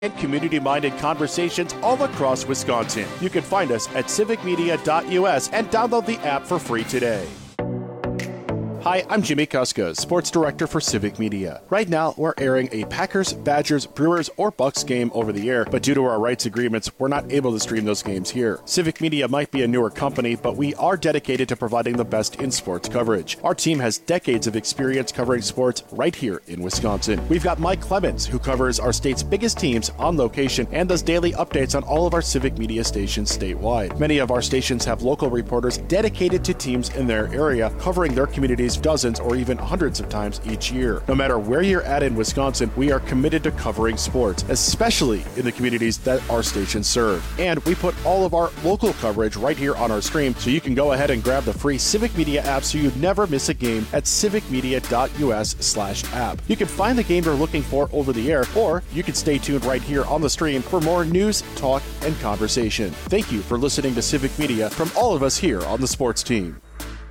and community-minded conversations all across Wisconsin. You can find us at civicmedia.us and download the app for free today. Hi, I'm Jimmy Kuska, Sports Director for Civic Media. Right now, we're airing a Packers, Badgers, Brewers, or Bucks game over the air, but due to our rights agreements, we're not able to stream those games here. Civic Media might be a newer company, but we are dedicated to providing the best in sports coverage. Our team has decades of experience covering sports right here in Wisconsin. We've got Mike Clemens, who covers our state's biggest teams on location and does daily updates on all of our Civic Media stations statewide. Many of our stations have local reporters dedicated to teams in their area, covering their communities dozens or even hundreds of times each year. No matter where you're at in Wisconsin, we are committed to covering sports, especially in the communities that our stations serve. And we put all of our local coverage right here on our stream, so you can go ahead and grab the free Civic Media app so you never miss a game at civicmedia.us/app. You can find the game you're looking for over the air, or you can stay tuned right here on the stream for more news, talk, and conversation. Thank you for listening to Civic Media from all of us here on the sports team.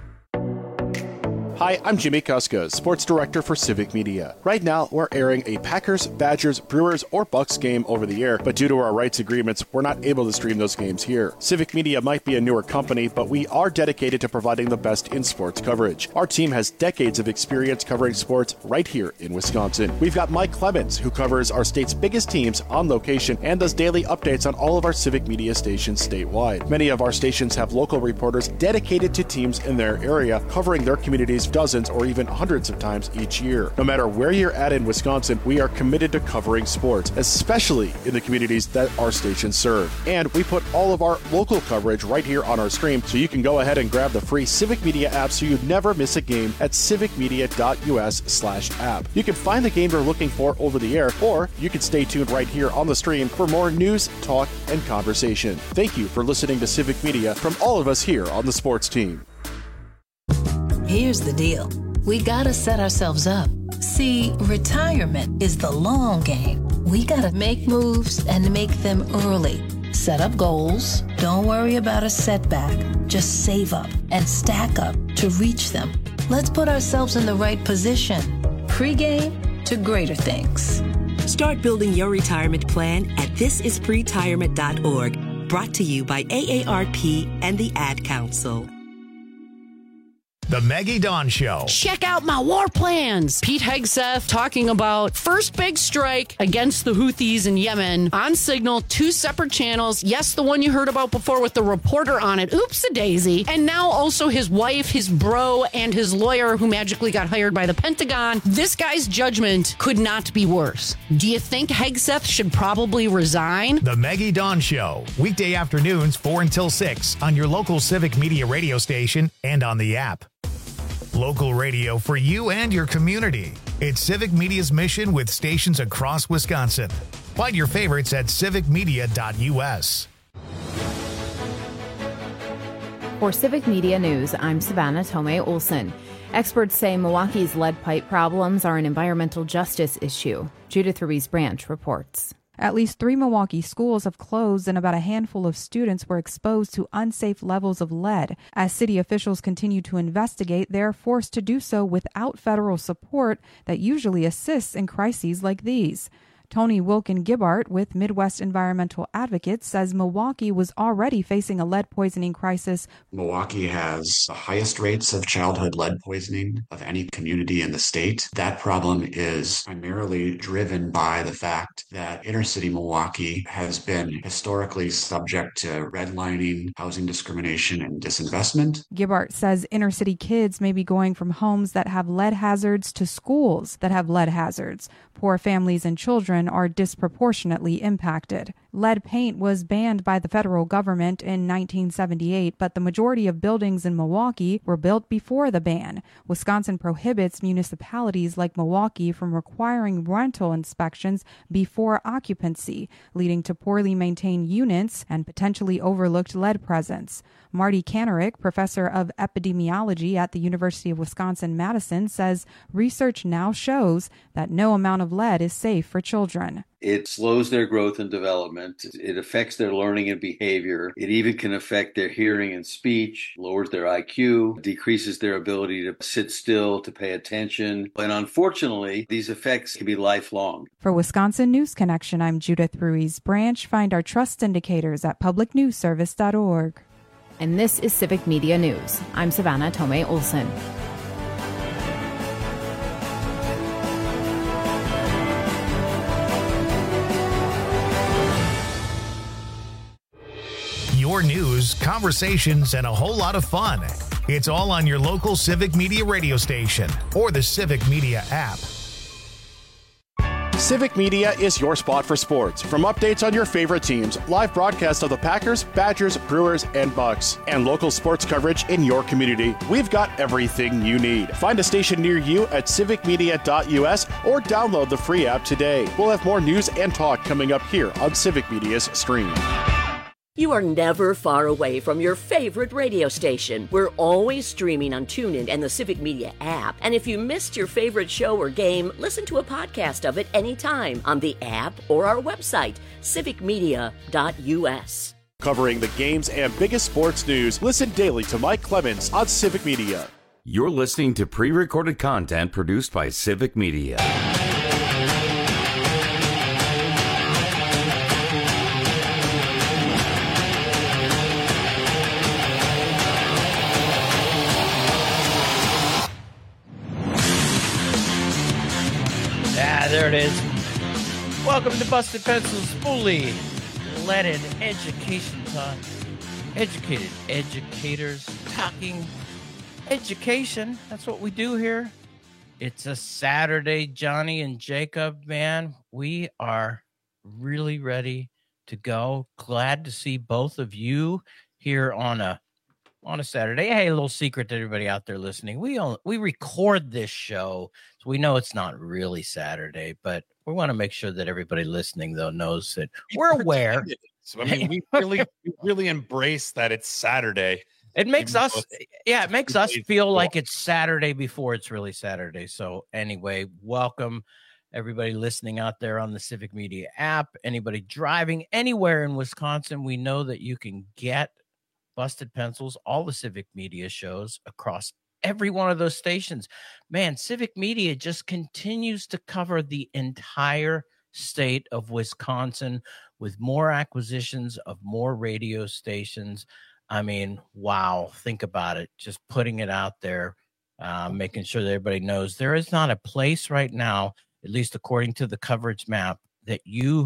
Hi, I'm Jimmy Kuska, Sports Director for Civic Media. Right now, we're airing a Packers, Badgers, Brewers, or Bucks game over the air, but due to our rights agreements, we're not able to stream those games here. Civic Media might be a newer company, but we are dedicated to providing the best in sports coverage. Our team has decades of experience covering sports right here in Wisconsin. We've got Mike Clemens, who covers our state's biggest teams on location and does daily updates on all of our Civic Media stations statewide. Many of our stations have local reporters dedicated to teams in their area, covering their communities dozens or even hundreds of times each year. No matter where you're at in Wisconsin, we are committed to covering sports, especially in the communities that our stations serve. And we put all of our local coverage right here on our stream, so you can go ahead and grab the free Civic Media app so you never miss a game at civicmedia.us/app. You can find the game you're looking for over the air, or you can stay tuned right here on the stream for more news, talk, and conversation. Thank you for listening to Civic Media from all of us here on the sports team. Here's the deal. We gotta set ourselves up. See, retirement is the long game. We gotta make moves and make them early. Set up goals. Don't worry about a setback. Just save up and stack up to reach them. Let's put ourselves in the right position. Pre-game to greater things. Start building your retirement plan at thisispretirement.org. Brought to you by AARP and the Ad Council. The Maggie Dawn Show. Check out my war plans. Pete Hegseth talking about first big strike against the Houthis in Yemen on Signal, 2 separate channels. Yes, the one you heard about before with the reporter on it. Oops-a-daisy. And now also his wife, his bro, and his lawyer who magically got hired by the Pentagon. This guy's judgment could not be worse. Do you think Hegseth should probably resign? The Maggie Dawn Show. Weekday afternoons 4 until 6 on your local Civic Media radio station and on the app. Local radio for you and your community. It's Civic Media's mission with stations across Wisconsin. Find your favorites at civicmedia.us. For Civic Media News, I'm Savannah Tomei Olson. Experts say Milwaukee's lead pipe problems are an environmental justice issue. Judith Ruiz Branch reports. At least 3 Milwaukee schools have closed and about a handful of students were exposed to unsafe levels of lead. As city officials continue to investigate, they are forced to do so without federal support that usually assists in crises like these. Tony Wilkin-Gibbart with Midwest Environmental Advocates says Milwaukee was already facing a lead poisoning crisis. Milwaukee has the highest rates of childhood lead poisoning of any community in the state. That problem is primarily driven by the fact that inner city Milwaukee has been historically subject to redlining, housing discrimination, and disinvestment. Gibbart says inner city kids may be going from homes that have lead hazards to schools that have lead hazards. Poor families and children are disproportionately impacted. Lead paint was banned by the federal government in 1978, but the majority of buildings in Milwaukee were built before the ban. Wisconsin prohibits municipalities like Milwaukee from requiring rental inspections before occupancy, leading to poorly maintained units and potentially overlooked lead presence. Marty Kanarick, professor of epidemiology at the University of Wisconsin-Madison, says research now shows that no amount of of lead is safe for children. It slows their growth and development. It affects their learning and behavior. It even can affect their hearing and speech, lowers their IQ, decreases their ability to sit still, to pay attention. And unfortunately, these effects can be lifelong. For Wisconsin News Connection, I'm Judith Ruiz Branch. Find our trust indicators at publicnewsservice.org. And this is Civic Media News. I'm Savannah Tomei Olson. Your news, conversations, and a whole lot of fun. It's all on your local Civic Media radio station or the Civic Media app. Civic Media is your spot for sports. From updates on your favorite teams, live broadcasts of the Packers, Badgers, Brewers, and Bucks, and local sports coverage in your community, we've got everything you need. Find a station near you at civicmedia.us or download the free app today. We'll have more news and talk coming up here on Civic Media's stream. You are never far away from your favorite radio station. We're always streaming on TuneIn and the Civic Media app. And if you missed your favorite show or game, listen to a podcast of it anytime on the app or our website, civicmedia.us. Covering the games and biggest sports news, listen daily to Mike Clemens on Civic Media. You're listening to pre-recorded content produced by Civic Media. There it is. Welcome to Busted Pencils, fully leaded education talk. Educated educators talking education. That's what we do here. It's a Saturday, Johnny and Jacob, man. We are really ready to go. Glad to see both of you here on a Saturday. Hey, a little secret to everybody out there listening. We record this show, so we know it's not really Saturday, but we want to make sure that everybody listening, though, knows that we're aware. So, I mean, we really embrace that it's Saturday. It makes us feel like it's Saturday before it's really Saturday. So anyway, welcome everybody listening out there on the Civic Media app. Anybody driving anywhere in Wisconsin, we know that you can get Busted Pencils, all the Civic Media shows across every one of those stations. Man, Civic Media just continues to cover the entire state of Wisconsin with more acquisitions of more radio stations. I mean, wow, think about it. Just putting it out there, making sure that everybody knows there is not a place right now, at least according to the coverage map, that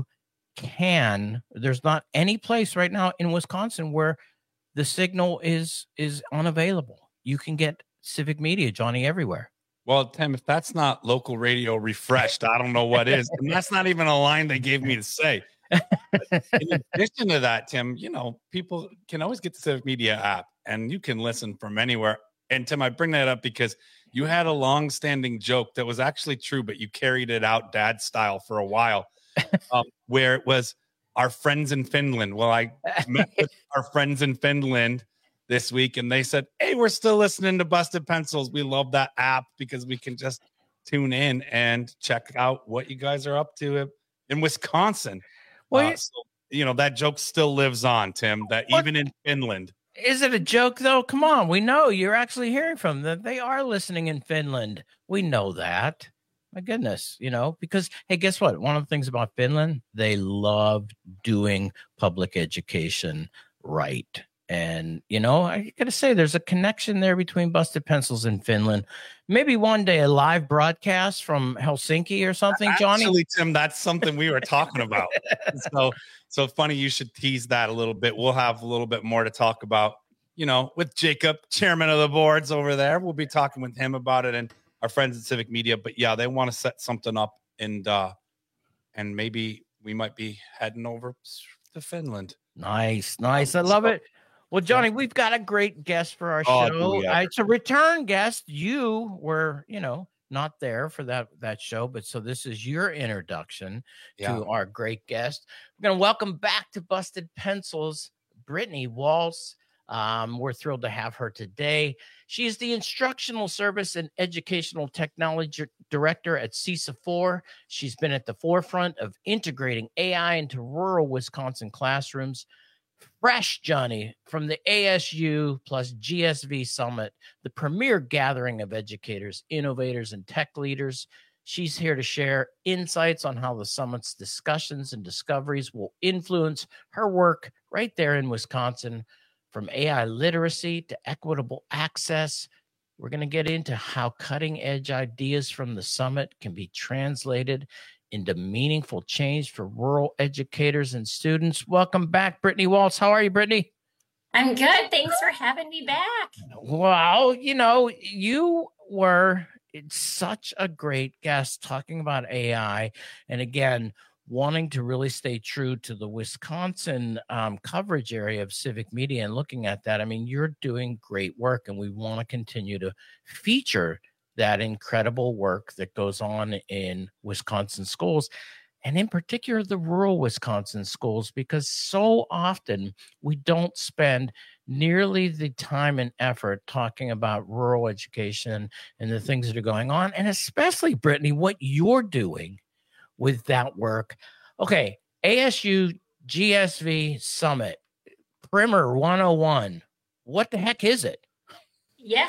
there's not any place right now in Wisconsin where the signal is unavailable. You can get Civic Media, Johnny, everywhere. Well, Tim, if that's not local radio refreshed, I don't know what is. And that's not even a line they gave me to say. In addition to that, Tim, people can always get the Civic Media app and you can listen from anywhere. And Tim, I bring that up because you had a long-standing joke that was actually true, but you carried it out dad style for a while, where it was our friends in Finland. Well, I met with our friends in Finland this week, and they said, hey, we're still listening to Busted Pencils. We love that app because we can just tune in and check out what you guys are up to in Wisconsin. Well, that joke still lives on, Tim, that even in Finland. Is it a joke, though? Come on. We know you're actually hearing from them. They are listening in Finland. We know that. My goodness, because, hey, guess what? One of the things about Finland, they love doing public education right. And, I got to say, there's a connection there between Busted Pencils and Finland. Maybe one day a live broadcast from Helsinki or something, Johnny? Actually, Tim, that's something we were talking about. So funny you should tease that a little bit. We'll have a little bit more to talk about, with Jacob, chairman of the boards over there. We'll be talking with him about it and our friends at Civic Media. But, yeah, they want to set something up, and maybe we might be heading over to Finland. Nice. I love it. Well, Johnny, we've got a great guest for our show. It's a return guest. You were, not there for that show, but so this is your introduction to our great guest. We're going to welcome back to Busted Pencils, Brittany Waltz. We're thrilled to have her today. She is the Instructional Service and Educational Technology Director at CESA 4. She's been at the forefront of integrating AI into rural Wisconsin classrooms. Fresh, Johnny, from the ASU plus GSV Summit, the premier gathering of educators, innovators, and tech leaders. She's here to share insights on how the summit's discussions and discoveries will influence her work right there in Wisconsin. From AI literacy to equitable access, we're going to get into how cutting-edge ideas from the summit can be translated into meaningful change for rural educators and students. Welcome back, Brittany Waltz. How are you, Brittany? I'm good. Thanks for having me back. Well, you were such a great guest talking about AI. And again, wanting to really stay true to the Wisconsin coverage area of civic media and looking at that. I mean, you're doing great work, and we want to continue to feature that incredible work that goes on in Wisconsin schools, and in particular, the rural Wisconsin schools, because so often we don't spend nearly the time and effort talking about rural education and the things that are going on, and especially, Brittany, what you're doing with that work. Okay, ASU GSV Summit, Primer 101. What the heck is it? Yeah.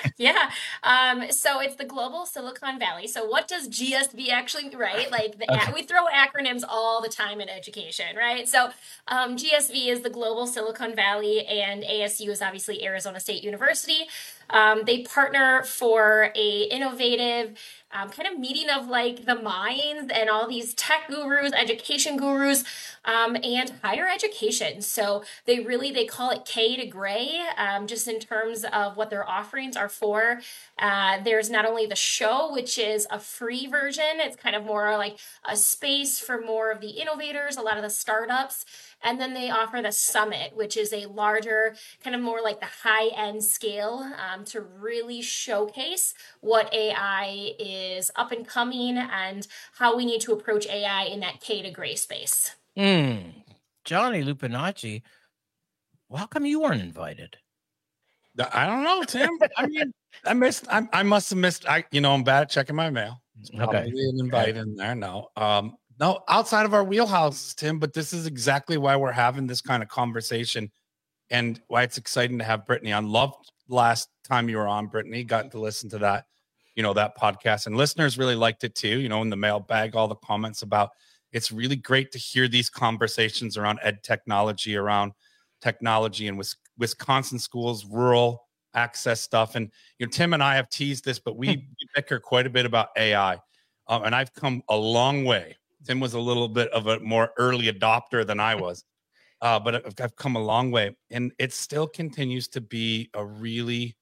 So it's the Global Silicon Valley. So what does GSV actually, right? Like we throw acronyms all the time in education, right? So GSV is the Global Silicon Valley, and ASU is obviously Arizona State University. They partner for a innovative kind of meeting of like the minds and all these tech gurus, education gurus, and higher education. So they call it K to Gray, just in terms of what their offerings are for. There's not only the show, which is a free version. It's kind of more like a space for more of the innovators, a lot of the startups. And then they offer the summit, which is a larger, kind of more like the high-end scale, to really showcase what AI is up and coming and how we need to approach AI in that K to Gray space. Johnny Lupinacci, how come you weren't invited? I don't know, Tim. I mean, I must have missed. I'm bad at checking my mail. It's probably an invite in there. No, outside of our wheelhouses, Tim, but this is exactly why we're having this kind of conversation and why it's exciting to have Brittany on. Loved last time you were on, Brittany. Got to listen to that, that podcast, and listeners really liked it too. In the mailbag, all the comments about it's really great to hear these conversations around ed technology, around technology in Wisconsin schools, rural access stuff. And Tim and I have teased this, but we bicker quite a bit about AI, and I've come a long way. Tim was a little bit of a more early adopter than I was, but I've come a long way, and it still continues to be a really,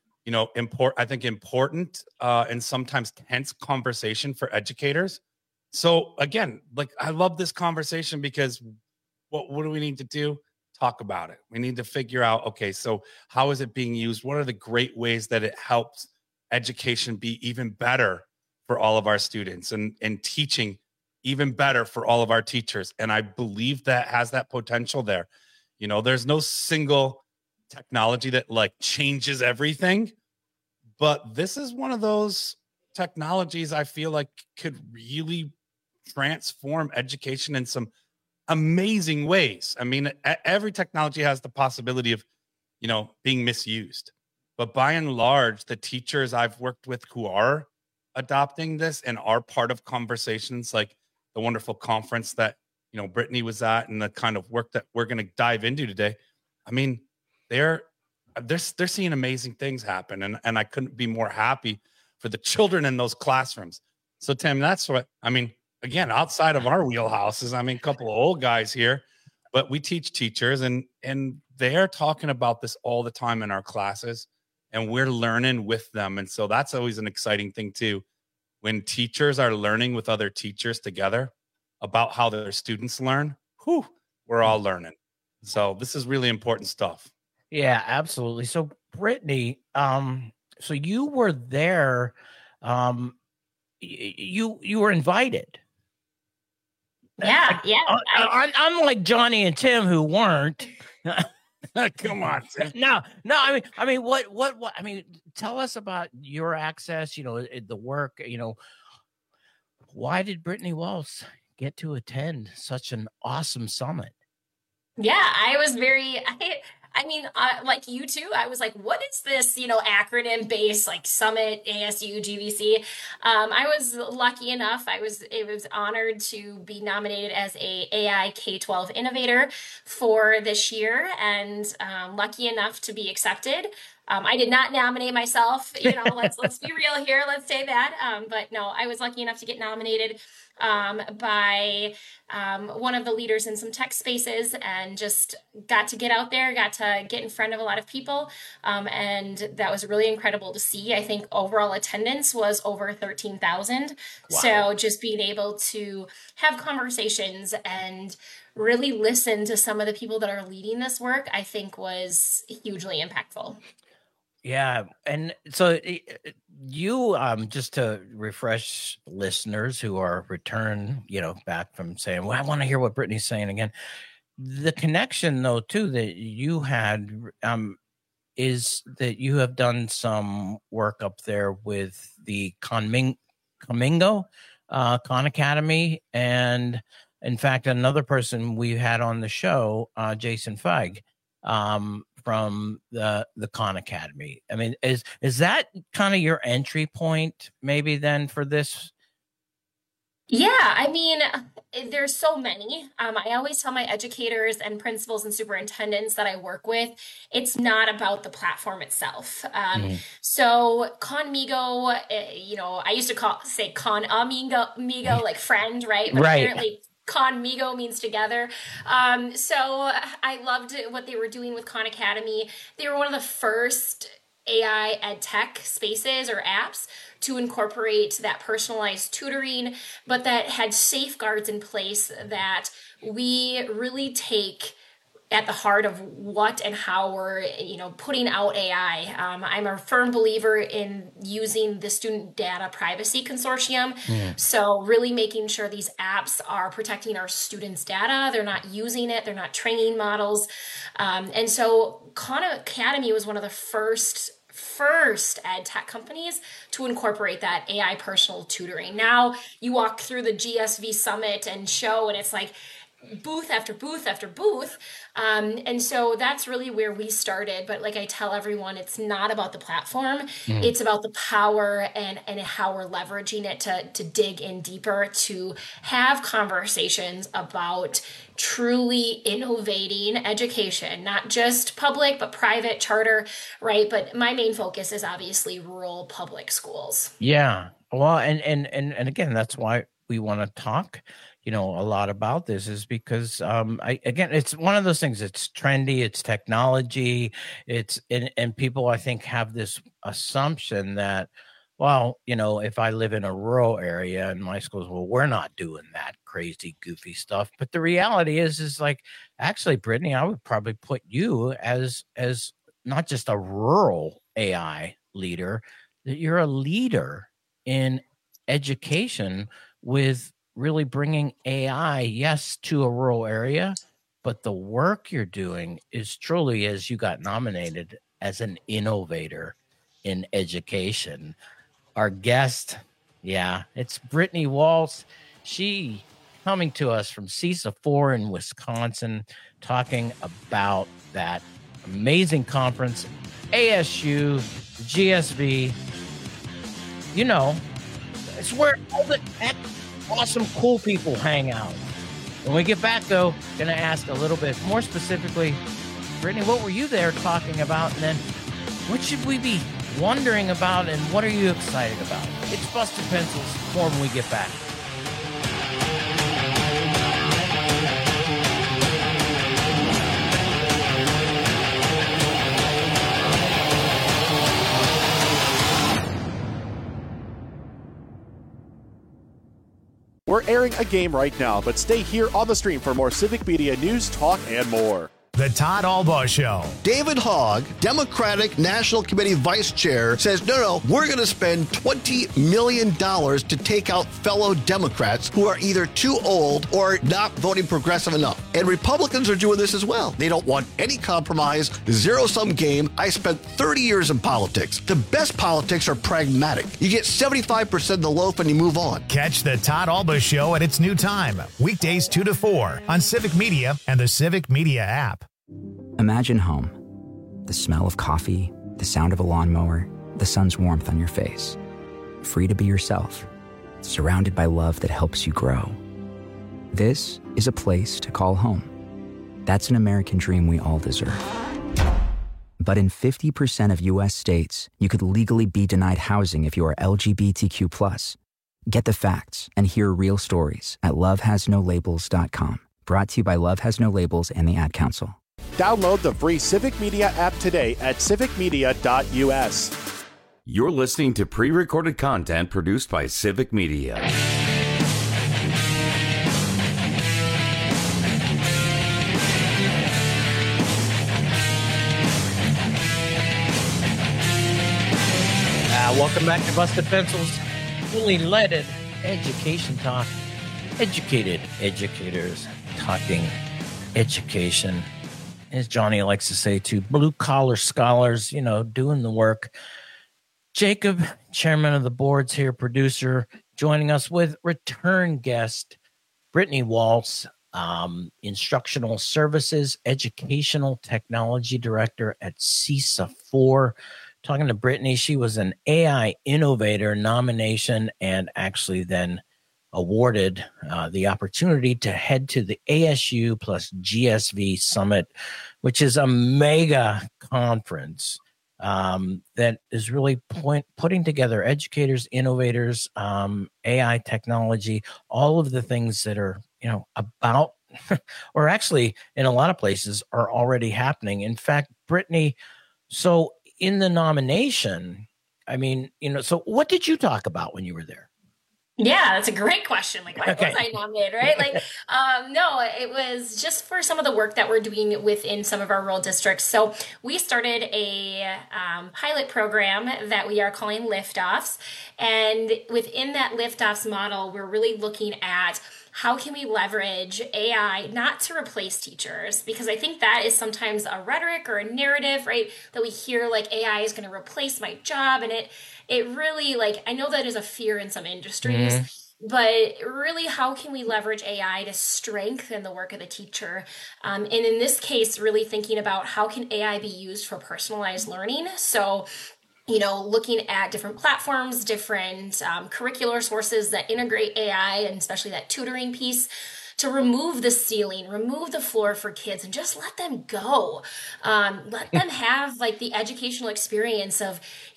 important and sometimes tense conversation for educators. So again, I love this conversation because what do we need to do? Talk about it. We need to figure out, okay, so how is it being used? What are the great ways that it helps education be even better for all of our students and teaching even better for all of our teachers? And I believe that has that potential there. There's no single technology that changes everything, but this is one of those technologies I feel like could really transform education in some amazing ways. I mean, every technology has the possibility of, being misused, but by and large, the teachers I've worked with who are adopting this and are part of conversations like the wonderful conference that, Brittany was at and the kind of work that we're going to dive into today. I mean, they're seeing amazing things happen. And I couldn't be more happy for the children in those classrooms. So Tim, that's what, again, outside of our wheelhouses, a couple of old guys here, but we teach teachers and they're talking about this all the time in our classes, and we're learning with them. And so that's always an exciting thing too. When teachers are learning with other teachers together about how their students learn, we're all learning. So this is really important stuff. Yeah, absolutely. So Brittany, so you were there, you were invited. Yeah. Unlike Johnny and Tim who weren't. Come on. No. I mean, what? I mean, tell us about your access. The work. Why did Brittany Waltz get to attend such an awesome summit? Yeah, I was like you too, I was like, what is this, acronym based like Summit, ASU, GVC? I was lucky enough. It was honored to be nominated as a AI K-12 innovator for this year, and lucky enough to be accepted. I did not nominate myself, let's be real here. Let's say that. But no, I was lucky enough to get nominated by one of the leaders in some tech spaces, and just got to get out there, got to get in front of a lot of people. And that was really incredible to see. I think overall attendance was over 13,000. Wow. So just being able to have conversations and really listen to some of the people that are leading this work, I think was hugely impactful. Yeah. And so you, just to refresh listeners who are back from saying, well, I want to hear what Brittany's saying again. The connection though, too, that you had, is that you have done some work up there with the Conmingo Khan Academy. And in fact, another person we had on the show, Jason Feig, from the Khan Academy. I mean, is that kind of your entry point maybe then for this? Yeah, I mean, there's so many. I always tell my educators and principals and superintendents that I work with, it's not about the platform itself. So Conmigo, I used to say Con Amigo, like friend, right? But right. Apparently Conmigo means together. So I loved what they were doing with Khan Academy. They were one of the first AI ed tech spaces or apps to incorporate that personalized tutoring, but that had safeguards in place that we really take at the heart of what and how we're, putting out AI. I'm a firm believer in using the Student Data Privacy Consortium. So really making sure these apps are protecting our students' data. They're not using it. They're not training models. And so Khan Academy was one of the first ed tech companies to incorporate that AI personal tutoring. Now you walk through the GSV Summit and show, and it's like booth after booth after booth. And so that's really where we started. But like I tell everyone, it's not about the platform. It's about the power and how we're leveraging it to dig in deeper, to have conversations about truly innovating education, not just public, but private, charter, right? But my main focus is obviously rural public schools. Yeah. Well, and again, that's why we want to talk a lot about this, is because it's one of those things. It's trendy, it's technology, and people I think have this assumption that, well, if I live in a rural area and my schools, well, we're not doing that crazy, goofy stuff. But the reality is like, actually, Brittany, I would probably put you as not just a rural AI leader, that you're a leader in education with really bringing AI, yes, to a rural area, but the work you're doing is truly, as you got nominated as an innovator in education. Our guest, it's Brittany Waltz. She coming to us from CISA 4 in Wisconsin, talking about that amazing conference, ASU, GSV. It's where all the awesome, cool people hang out. When we get back, though, going to ask a little bit more specifically, Brittany, what were you there talking about? And then what should we be wondering about, and what are you excited about? It's Busted Pencils. More when we get back. We're airing a game right now, but stay here on the stream for more Civic Media news, talk, and more. The Todd Albaugh Show. David Hogg, Democratic National Committee Vice Chair, says, no, we're going to spend $20 million to take out fellow Democrats who are either too old or not voting progressive enough. And Republicans are doing this as well. They don't want any compromise, zero-sum game. I spent 30 years in politics. The best politics are pragmatic. You get 75% of the loaf and you move on. Catch the Todd Albaugh Show at its new time, weekdays 2 to 4 on Civic Media and the Civic Media app. Imagine home. The smell of coffee, the sound of a lawnmower, the sun's warmth on your face. Free to be yourself, surrounded by love that helps you grow. This is a place to call home. That's an American dream we all deserve. But in 50% of U.S. states, you could legally be denied housing if you are LGBTQ+. Get the facts and hear real stories at lovehasnolabels.com. Brought to you by Love Has No Labels and the Ad Council. Download the free Civic Media app today at civicmedia.us. You're listening to pre-recorded content produced by Civic Media. Welcome back to Busted Pencils, fully leaded education talk. Educated educators talking education. As Johnny likes to say, to blue-collar scholars, doing the work. Jacob, chairman of the boards here, producer, joining us with return guest, Brittany Waltz, instructional services, educational technology director at CISA 4. Talking to Brittany, she was an AI Innovator nomination and actually then awarded the opportunity to head to the ASU plus GSV Summit, which is a mega conference that is really putting together educators, innovators, AI technology, all of the things that are, about, or actually in a lot of places are already happening. In fact, Brittany, so in the nomination, so what did you talk about when you were there? Yeah, that's a great question. Like, why was I nominated, right? No, it was just for some of the work that we're doing within some of our rural districts. So we started a pilot program that we are calling Liftoffs. And within that Liftoffs model, we're really looking at how can we leverage AI not to replace teachers? Because I think that is sometimes a rhetoric or a narrative, right? That we hear like AI is going to replace my job. And it really, I know that is a fear in some industries, but really how can we leverage AI to strengthen the work of the teacher? And in this case, really thinking about how can AI be used for personalized learning? So looking at different platforms, different curricular sources that integrate AI, and especially that tutoring piece, to remove the ceiling, remove the floor for kids, and just let them go. Let them have the educational experience of,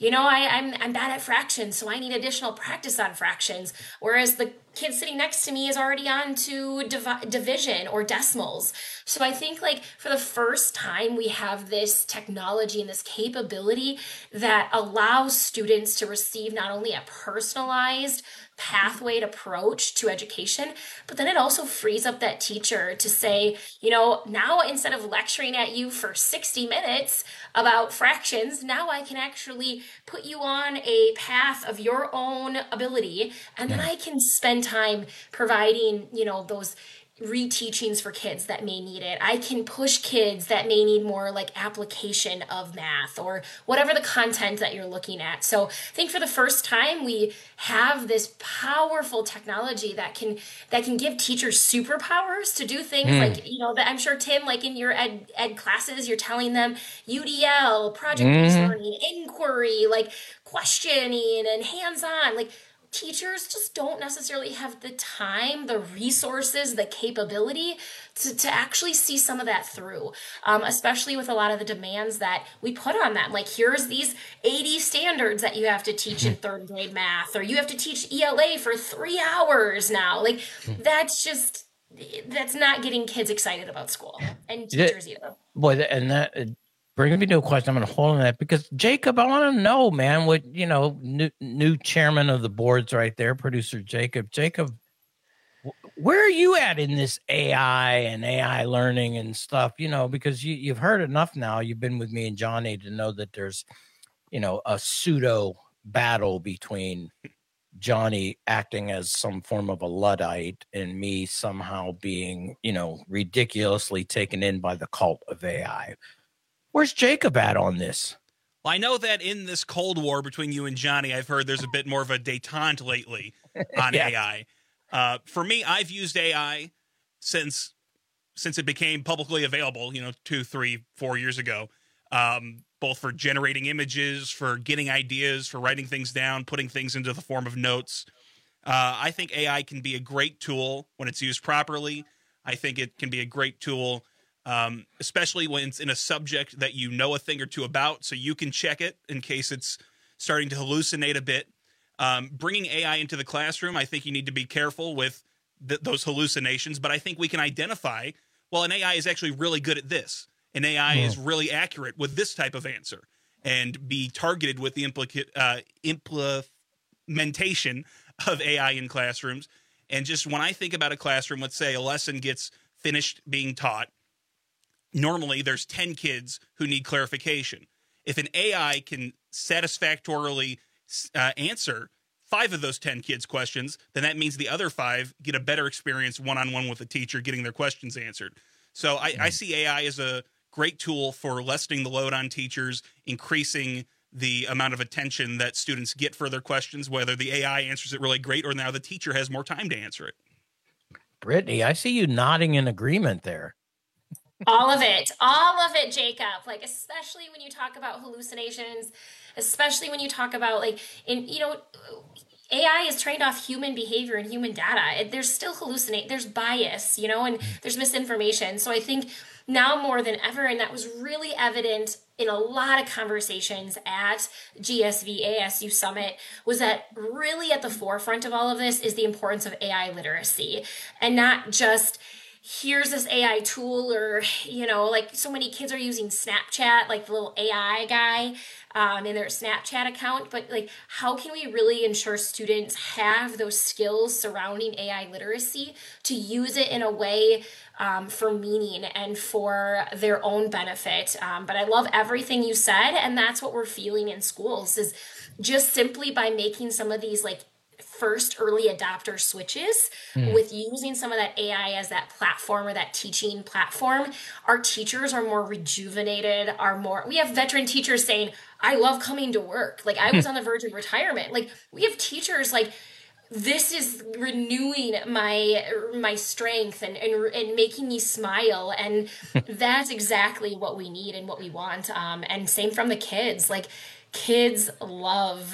I'm bad at fractions, so I need additional practice on fractions. Whereas the kid sitting next to me is already on to division or decimals. So I think for the first time, we have this technology and this capability that allows students to receive not only a personalized pathway approach to education, but then it also frees up that teacher to say, now instead of lecturing at you for 60 minutes about fractions, now I can actually put you on a path of your own ability, and then I can spend time providing, those reteachings for kids that may need it. I can push kids that may need more application of math or whatever the content that you're looking at. So I think for the first time, we have this powerful technology that can give teachers superpowers to do things that I'm sure, Tim, in your ed classes, you're telling them UDL, project-based learning, inquiry, questioning and hands-on, teachers just don't necessarily have the time, the resources, the capability to actually see some of that through, especially with a lot of the demands that we put on them. Here's these 80 standards that you have to teach in third grade math, or you have to teach ELA for 3 hours now. That's not getting kids excited about school, and teachers either. Boy, and that brings me to a question. I'm going to hold on that because Jacob, I want to know, man, what, new chairman of the boards right there, producer Jacob. Jacob, Where are you at in this AI and AI learning and stuff? Because you've heard enough now. You've been with me and Johnny to know that there's, a pseudo battle between Johnny acting as some form of a Luddite and me somehow being, ridiculously taken in by the cult of AI. Where's Jacob at on this? Well, I know that in this Cold War between you and Johnny, I've heard there's a bit more of a détente lately on AI. For me, I've used AI since it became publicly available, 2, 3, 4 years ago, both for generating images, for getting ideas, for writing things down, putting things into the form of notes. I think AI can be a great tool when it's used properly. I think it can be a great tool, especially when it's in a subject that you know a thing or two about, so you can check it in case it's starting to hallucinate a bit. Bringing AI into the classroom, I think you need to be careful with those hallucinations, but I think we can identify, well, an AI is actually really good at this. An AI is really accurate with this type of answer, and be targeted with the implementation of AI in classrooms. And just when I think about a classroom, let's say a lesson gets finished being taught, normally there's 10 kids who need clarification. If an AI can satisfactorily answer 5 of those 10 kids' questions, then that means the other 5 get a better experience one-on-one with the teacher getting their questions answered. So I see AI as a great tool for lessening the load on teachers, increasing the amount of attention that students get for their questions, whether the AI answers it really great or now the teacher has more time to answer it. Brittany, I see you nodding in agreement there. All of it, Jacob, like, especially when you talk about hallucinations, especially when you talk about AI is trained off human behavior and human data. There's still there's bias, and there's misinformation. So I think now more than ever, and that was really evident in a lot of conversations at GSV ASU Summit, was that really at the forefront of all of this is the importance of AI literacy, and not just here's this AI tool, or, like so many kids are using Snapchat, like the little AI guy in their Snapchat account. But like, how can we really ensure students have those skills surrounding AI literacy to use it in a way for meaning and for their own benefit? But I love everything you said. And that's what we're feeling in schools, is just simply by making some of these like first early adopter switches with using some of that AI as that platform or that teaching platform, our teachers are more rejuvenated, we have veteran teachers saying, I love coming to work. Like, I was on the verge of retirement. Like, we have teachers like, this is renewing my strength and making me smile. And that's exactly what we need and what we want. And same from the kids. Like, kids love,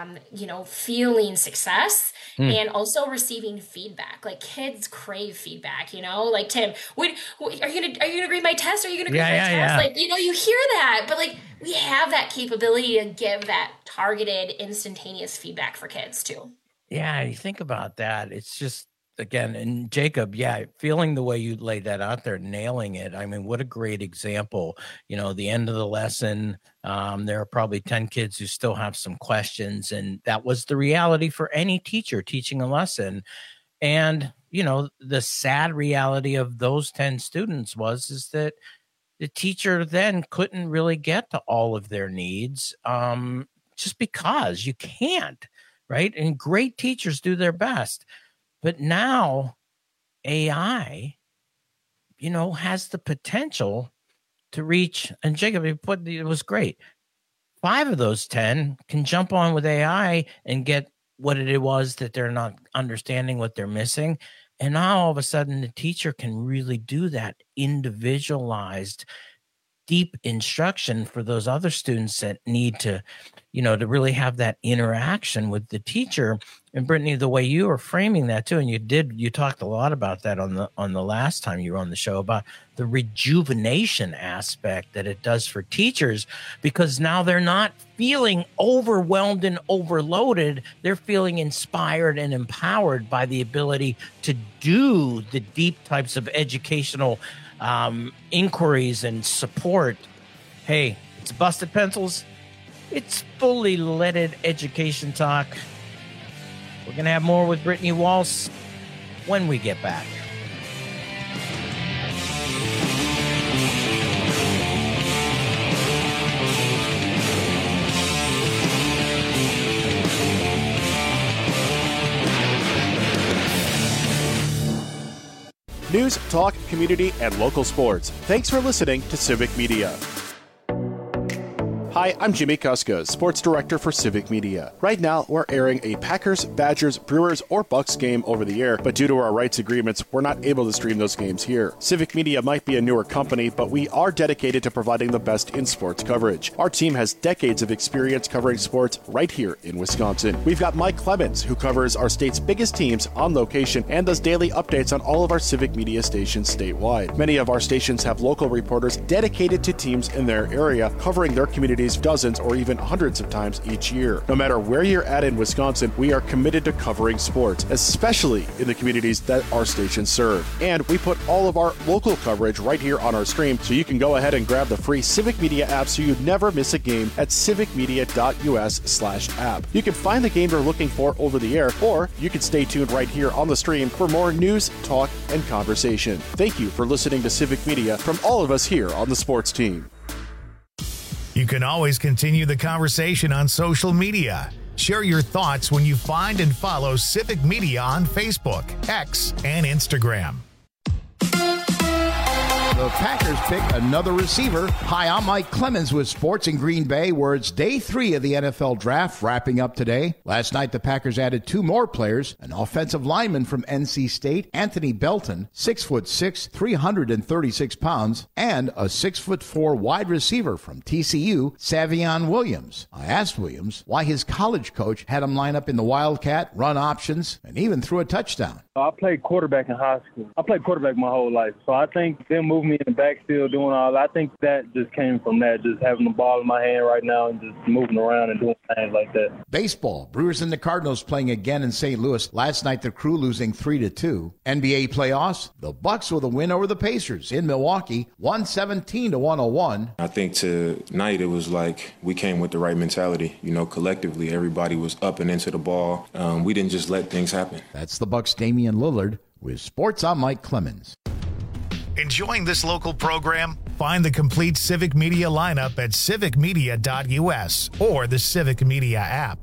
feeling success and also receiving feedback. Like, kids crave feedback, like, Tim, are you gonna grade my test? Are you gonna grade my test? Yeah. Like, you hear that, but like, we have that capability to give that targeted, instantaneous feedback for kids too. Yeah, you think about that. It's just, again, and Jacob, feeling the way you laid that out there, nailing it. I mean, what a great example. The end of the lesson, there are probably 10 kids who still have some questions. And that was the reality for any teacher teaching a lesson. And, the sad reality of those 10 students is that the teacher then couldn't really get to all of their needs just because you can't, right? And great teachers do their best. But now AI, has the potential to reach, and Jacob, it was great. 5 of those 10 can jump on with AI and get what it was that they're not understanding, what they're missing. And now all of a sudden the teacher can really do that individualized, deep instruction for those other students that need to, to really have that interaction with the teacher. And Brittany, the way you were framing that too, and you talked a lot about that on the last time you were on the show, about the rejuvenation aspect that it does for teachers, because now they're not feeling overwhelmed and overloaded. They're feeling inspired and empowered by the ability to do the deep types of educational inquiries and support. Hey, it's Busted Pencils. It's fully leaded education talk. We're going to have more with Brittany Walsh when we get back. News, talk, community, and local sports. Thanks for listening to Civic Media. Hi, I'm Jimmy Kuska, Sports Director for Civic Media. Right now, we're airing a Packers, Badgers, Brewers, or Bucks game over the air, but due to our rights agreements, we're not able to stream those games here. Civic Media might be a newer company, but we are dedicated to providing the best in sports coverage. Our team has decades of experience covering sports right here in Wisconsin. We've got Mike Clemens, who covers our state's biggest teams on location and does daily updates on all of our Civic Media stations statewide. Many of our stations have local reporters dedicated to teams in their area, covering their communities dozens or even hundreds of times each year. No matter where you're at in Wisconsin, we are committed to covering sports, especially in the communities that our stations serve. And we put all of our local coverage right here on our stream, so you can go ahead and grab the free Civic Media app so you never miss a game at civicmedia.us/app. You can find the game you're looking for over the air, or you can stay tuned right here on the stream for more news, talk, and conversation. Thank you for listening to Civic Media from all of us here on the sports team. You can always continue the conversation on social media. Share your thoughts when you find and follow Civic Media on Facebook, X, and Instagram. The Packers pick another receiver. Hi, I'm Mike Clemens with Sports in Green Bay, where it's day 3 of the NFL Draft wrapping up today. Last night, the Packers added 2 more players, an offensive lineman from NC State, Anthony Belton, 6'6", 336 pounds, and a 6'4" wide receiver from TCU, Savion Williams. I asked Williams why his college coach had him line up in the Wildcat, run options, and even threw a touchdown. I played quarterback in high school. I played quarterback my whole life. So I think them moving me in the backfield, doing all that, I think that just came from that, just having the ball in my hand right now and just moving around and doing things like that. Baseball. Brewers and the Cardinals playing again in St. Louis. Last night, the Crew losing 3-2. NBA playoffs. The Bucks with a win over the Pacers in Milwaukee, 117-101. I think tonight it was like we came with the right mentality. You know, collectively, everybody was up and into the ball. We didn't just let things happen. That's the Bucks' Damian Lillard. With Sports, I'm Mike Clemens. Enjoying this local program? Find the complete Civic Media lineup at civicmedia.us or the Civic Media app.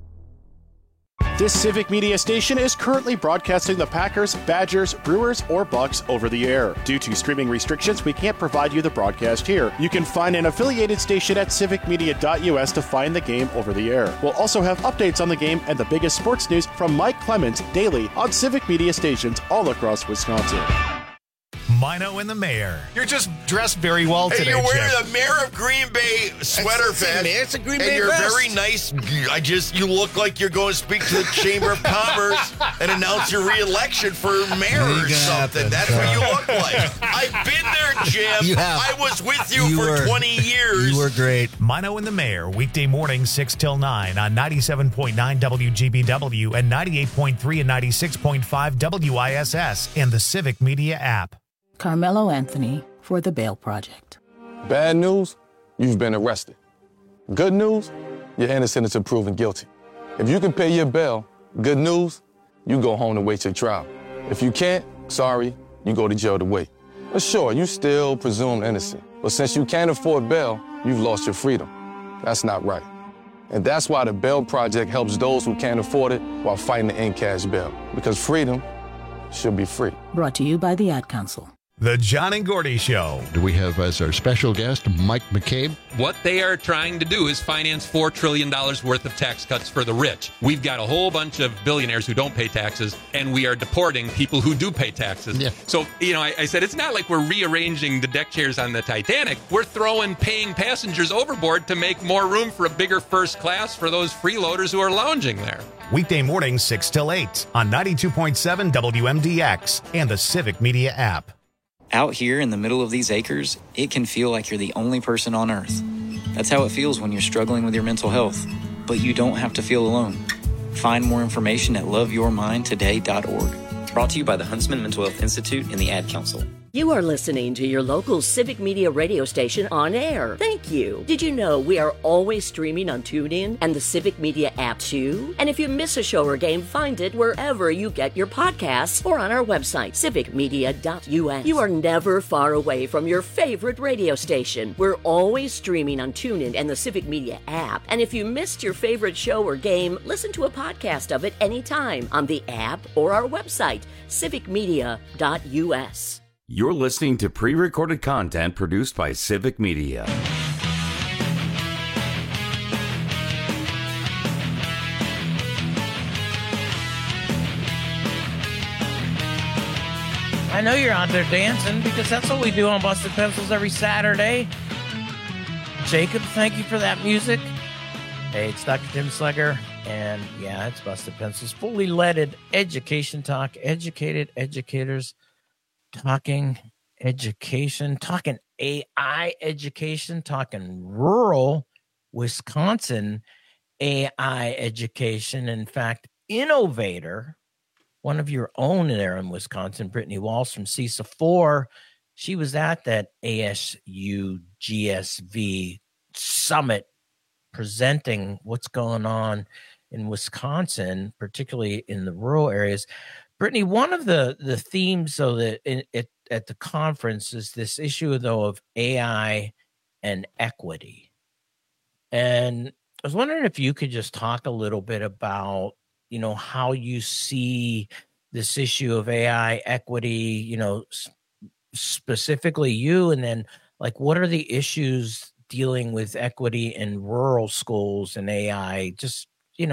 This Civic Media station is currently broadcasting the Packers, Badgers, Brewers, or Bucks over the air. Due to streaming restrictions, we can't provide you the broadcast here. You can find an affiliated station at civicmedia.us to find the game over the air. We'll also have updates on the game and the biggest sports news from Mike Clemens daily on Civic Media stations all across Wisconsin. Mino and the Mayor. You're just dressed very well today. Hey, you're wearing Jeff. the Mayor of Green Bay sweater vest. It's a Green Bay and you're vest. very nice. You look like you're going to speak to the Chamber of Commerce and announce your re-election for mayor or something. That's what you look like. I've been there, Jim. You have. I was with you for 20 years. You were great. Mino and the Mayor, weekday morning 6 till 9 on 97.9 WGBW and 98.3 and 96.5 WISS and the Civic Media app. Carmelo Anthony for the Bail Project. Bad news, you've been arrested. Good news, you're innocent until proven guilty. If you can pay your bail, good news, you go home to wait your trial. If you can't, sorry, you go to jail to wait. But sure, you still presumed innocent. But since you can't afford bail, you've lost your freedom. That's not right. And that's why the Bail Project helps those who can't afford it while fighting to end cash bail. Because freedom should be free. Brought to you by the Ad Council. The John and Gordy Show. Do we have as our special guest Mike McCabe? What they are trying to do is finance $4 trillion worth of tax cuts for the rich. We've got a whole bunch of billionaires who don't pay taxes, and we are deporting people who do pay taxes. Yeah. So, I said it's not like we're rearranging the deck chairs on the Titanic. We're throwing paying passengers overboard to make more room for a bigger first class for those freeloaders who are lounging there. Weekday mornings 6 till 8 on 92.7 WMDX and the Civic Media app. Out here in the middle of these acres, it can feel like you're the only person on earth. That's how it feels when you're struggling with your mental health. But you don't have to feel alone. Find more information at loveyourmindtoday.org. Brought to you by the Huntsman Mental Health Institute and the Ad Council. You are listening to your local Civic Media radio station on air. Thank you. Did you know we are always streaming on TuneIn and the Civic Media app too? And if you miss a show or game, find it wherever you get your podcasts or on our website, civicmedia.us. You are never far away from your favorite radio station. We're always streaming on TuneIn and the Civic Media app. And if you missed your favorite show or game, listen to a podcast of it anytime on the app or our website, civicmedia.us. You're listening to pre-recorded content produced by Civic Media. I know you're out there dancing because that's what we do on Busted Pencils every Saturday. Jacob, thank you for that music. Hey, it's Dr. Tim Slegger, and yeah, it's Busted Pencils. Fully leaded education talk, educated educators talking education, talking AI education, talking rural Wisconsin AI education. In fact, Innovator, one of your own there in Wisconsin, Brittany Walsh from CISA 4, she was at that ASU GSV summit presenting what's going on in Wisconsin, particularly in the rural areas. Brittany, one of the themes, though, that at the conference is this issue, though, of AI and equity. And I was wondering if you could just talk a little bit about, how you see this issue of AI equity, specifically you, and then, what are the issues dealing with equity in rural schools and AI? Just,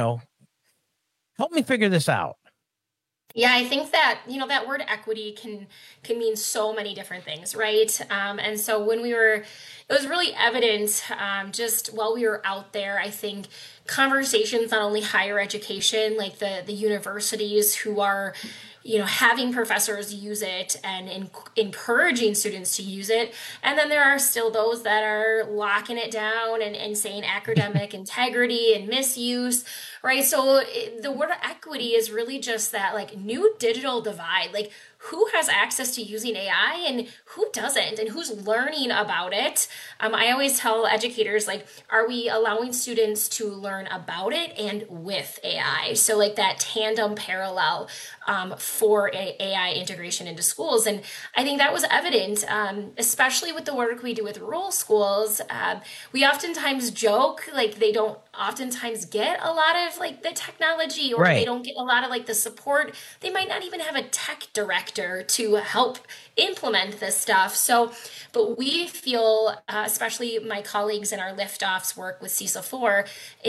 help me figure this out. Yeah, I think that, that word equity can mean so many different things, right? And so it was really evident just while we were out there, I think conversations, not only higher education, like the universities who are, having professors use it and encouraging students to use it. And then there are still those that are locking it down and saying academic integrity and misuse, right? So the word equity is really just that new digital divide, who has access to using AI and who doesn't, and who's learning about it. I always tell educators, are we allowing students to learn about it and with AI? So that tandem parallel for AI integration into schools. And I think that was evident, especially with the work we do with rural schools. We oftentimes joke, they don't oftentimes get a lot of the technology, or they don't get a lot of the support. They might not even have a tech director to help implement this stuff. So, but we feel, especially my colleagues in our liftoffs work with CISA 4,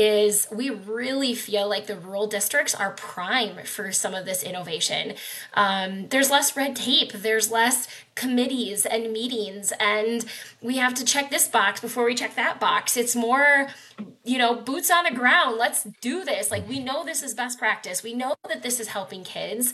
is we really feel like the rural districts are prime for some of this innovation. There's less red tape. There's less committees and meetings, and we have to check this box before we check that box. It's more, boots on the ground. Let's do this. We know this is best practice. We know that this is helping kids.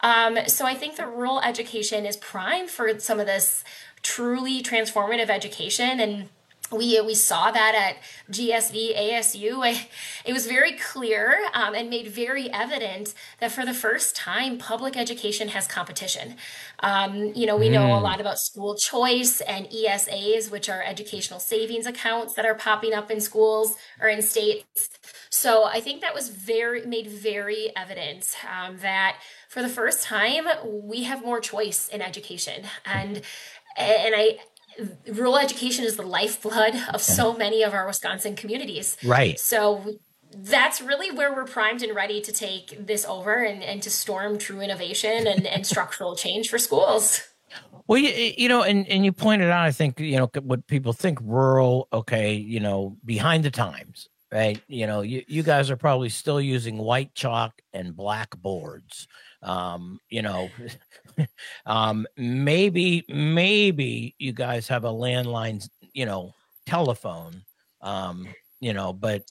So I think that rural education is prime for some of this truly transformative education. And we saw that at GSV ASU. It was very clear and made very evident that for the first time, public education has competition. We know a lot about school choice and ESAs, which are educational savings accounts that are popping up in schools or in states. So I think that was made very evident that for the first time, we have more choice in education. And rural education is the lifeblood of so many of our Wisconsin communities. Right. So that's really where we're primed and ready to take this over and to storm true innovation and structural change for schools. Well, and you pointed out, I think, what people think rural, behind the times, right? You guys are probably still using white chalk and black boards. Maybe you guys have a landline, telephone, but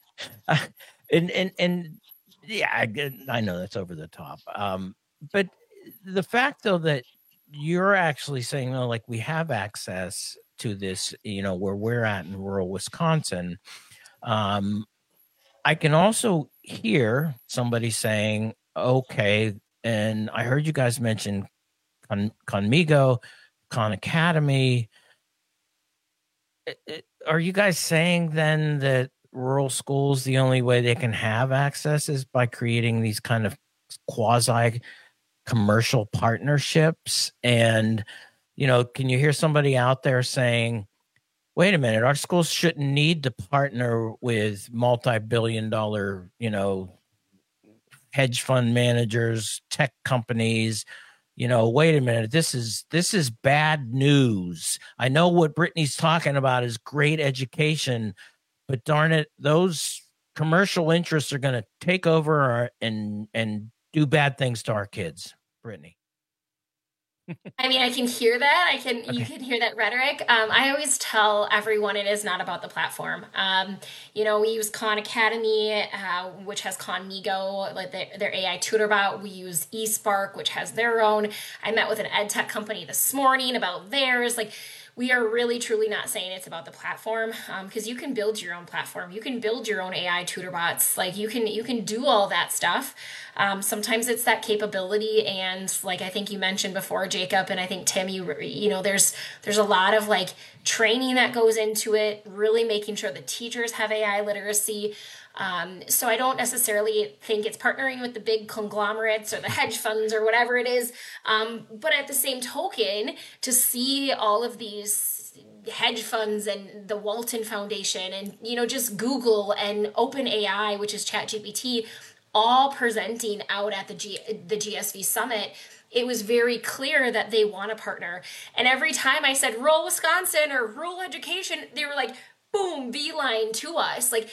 and yeah, I know that's over the top. But the fact though that you're actually saying, we have access to this, where we're at in rural Wisconsin. I can also hear somebody saying, okay, and I heard you guys mention Conmigo, Khan Academy. Are you guys saying then that rural schools, the only way they can have access is by creating these kind of quasi commercial partnerships? And, can you hear somebody out there saying, wait a minute, our schools shouldn't need to partner with multi-billion-dollar, hedge fund managers, tech companies? Wait a minute, this is bad news. I know what Brittany's talking about is great education, but darn it, those commercial interests are going to take over and do bad things to our kids. Brittany. I mean, I can hear that. You can hear that rhetoric. I always tell everyone it is not about the platform. We use Khan Academy, which has Khanmigo, like their AI tutor bot. We use eSpark, which has their own. I met with an ed tech company this morning about theirs. Like, we are really, truly not saying it's about the platform, because you can build your own platform. You can build your own AI tutor bots. Like, you can do all that stuff. Sometimes it's that capability, and like I think you mentioned before, Jacob, and I think Tim, there's a lot of like training that goes into it, really making sure the teachers have AI literacy. So I don't necessarily think it's partnering with the big conglomerates or the hedge funds or whatever it is. But at the same token, to see all of these hedge funds and the Walton Foundation and, just Google and OpenAI, which is ChatGPT, all presenting out at the GSV Summit, it was very clear that they want to partner. And every time I said rural Wisconsin or rural education, they were like, boom, beeline to us. Like,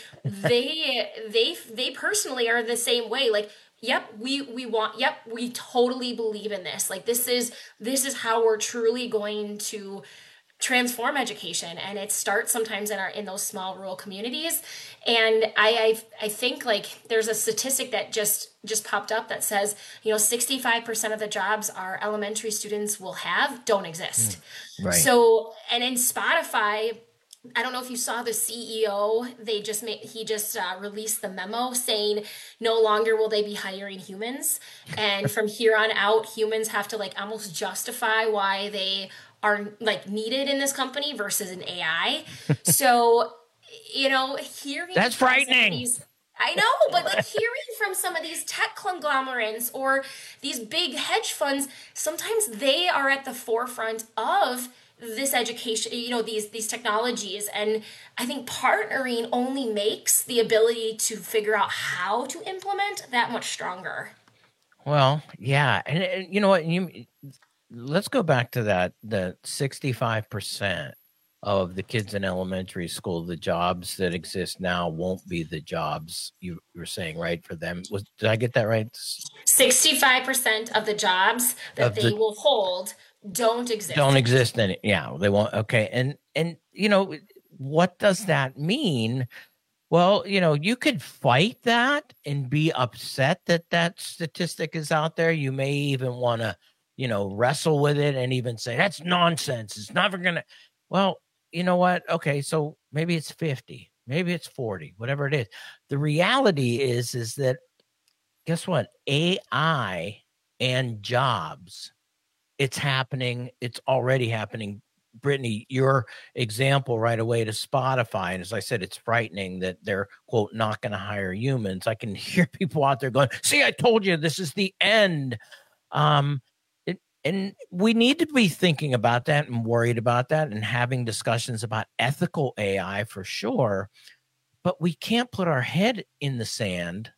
they personally are the same way. Like, yep, we totally believe in this. Like, this is how we're truly going to transform education, and it starts sometimes in those small rural communities. And I think like there's a statistic that just popped up that says 65% of the jobs our elementary students will have don't exist. Right. So, and in Spotify, I don't know if you saw the CEO, he just released the memo saying no longer will they be hiring humans. And from here on out, humans have to like almost justify why they are like needed in this company versus an AI. So, hearing that's frightening. I know, but like hearing from some of these tech conglomerates or these big hedge funds, sometimes they are at the forefront of this education, these technologies. And I think partnering only makes the ability to figure out how to implement that much stronger. Well, yeah. And you know what? Let's go back to that. The 65% of the kids in elementary school, the jobs that exist now won't be the jobs you were saying, right? For them. Did I get that right? 65% of the jobs that they will hold don't exist. Don't exist. Yeah, they won't. Okay. And what does that mean? Well, you could fight that and be upset that statistic is out there. You may even want to, wrestle with it and even say, that's nonsense. It's never going to, well, you know what? Okay. So maybe it's 50, maybe it's 40, whatever it is. The reality is that, guess what? AI and jobs, it's happening. It's already happening. Brittany, your example right away to Spotify. And as I said, it's frightening that they're, quote, not going to hire humans. I can hear people out there going, see, I told you this is the end. And we need to be thinking about that and worried about that and having discussions about ethical AI for sure. But we can't put our heads in the sand,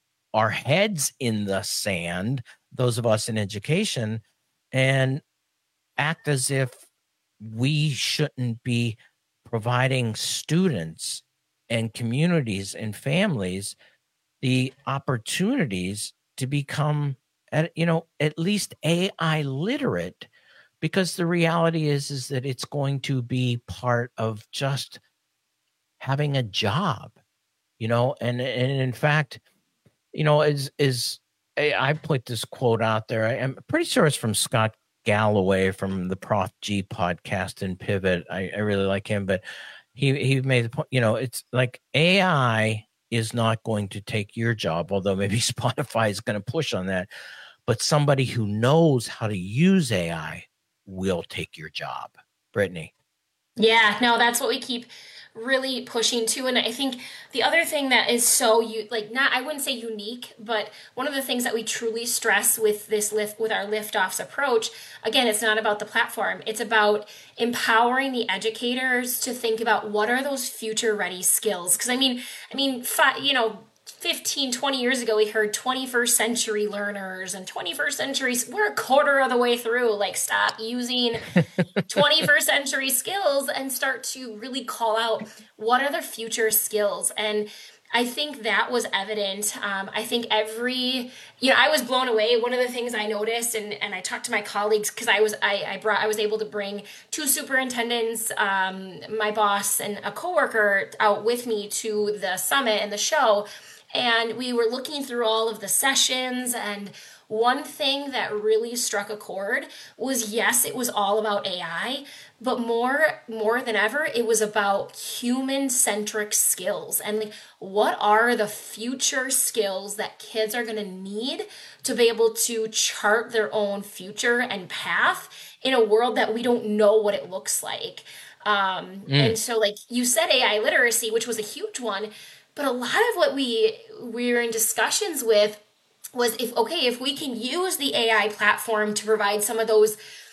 those of us in education, and act as if we shouldn't be providing students and communities and families the opportunities to become at least AI literate, because the reality is that it's going to be part of just having a job, and in fact, I put this quote out there. I'm pretty sure it's from Scott Galloway from the Prof G podcast and Pivot. I really like him, but he made the point, it's like AI is not going to take your job, although maybe Spotify is going to push on that. But somebody who knows how to use AI will take your job. Brittany. Yeah, no, that's what we keep really pushing to. And I think the other thing that is so I wouldn't say unique, but one of the things that we truly stress with our liftoffs approach, again, it's not about the platform. It's about empowering the educators to think about what are those future ready skills. Because I mean, 15, 20 years ago, we heard 21st century learners and 21st century, we're a quarter of the way through. Like, stop using 21st century skills and start to really call out what are the future skills. And I think that was evident. I think I was blown away. One of the things I noticed, and I talked to my colleagues, because I was able to bring 2 superintendents, my boss and a coworker out with me to the summit and the show. And we were looking through all of the sessions, and one thing that really struck a chord was, yes, it was all about AI, but more than ever, it was about human-centric skills. And what are the future skills that kids are going to need to be able to chart their own future and path in a world that we don't know what it looks like? And so, like you said, AI literacy, which was a huge one. But a lot of what we were in discussions with was if we can use the AI platform to provide some of those,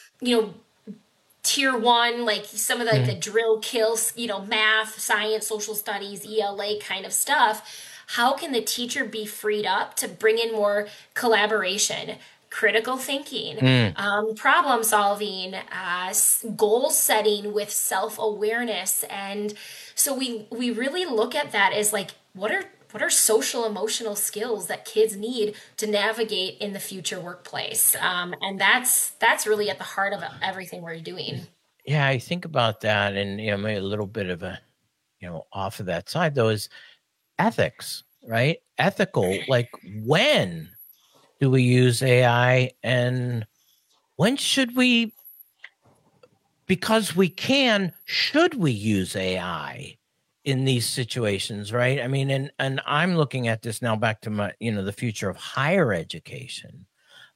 tier 1, like some of the drill kills, math, science, social studies, ELA kind of stuff, how can the teacher be freed up to bring in more collaboration, critical thinking, problem solving, goal setting with self-awareness? And so we really look at that as like, what are social emotional skills that kids need to navigate in the future workplace? And that's really at the heart of everything we're doing. Yeah, I think about that, and maybe a little bit of a off of that side though is ethics, right? Ethical, like when do we use AI and when should we? Because we can, should we use AI in these situations, right? I mean, and I'm looking at this now back to my, the future of higher education,